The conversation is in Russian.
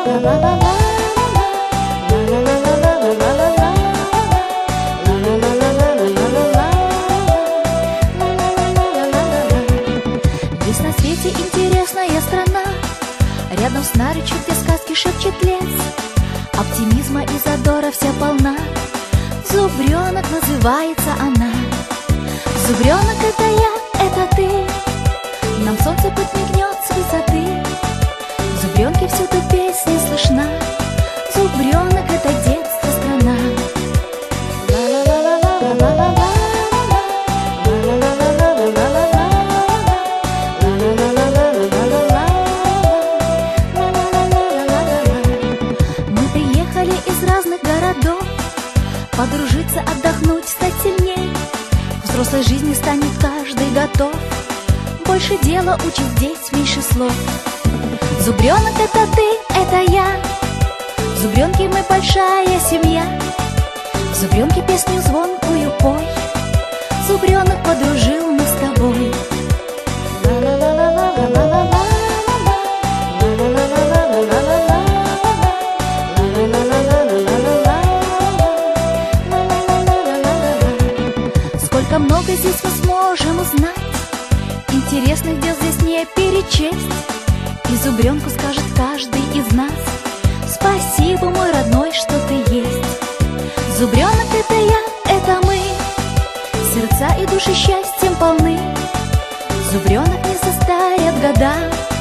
Есть на свете интересная страна, рядом с Наричью, где сказки шепчет лес. Оптимизма и задора вся полна, Зубренок называется она. Зубренок — это я, это ты, нам солнце подмигнет с высоты. В зубренке всюду песня слышна, Зубренок — это детство страна. Мы приехали из разных городов, подружиться, отдохнуть, стать сильней. В взрослой жизни станет каждый готов, больше дела учит здесь, меньше слов. Зубренок — это ты, это я, в зубренке мы большая семья. В зубренке песню звонкую пой, Зубренок подружил нас с тобой. Сколько много здесь мы сможем узнать, интересных дел здесь не перечесть. И зубренку скажет каждый из нас: спасибо, мой родной, что ты есть. Зубренок — это я, это мы, сердца и души счастьем полны. Зубренок не состарят года,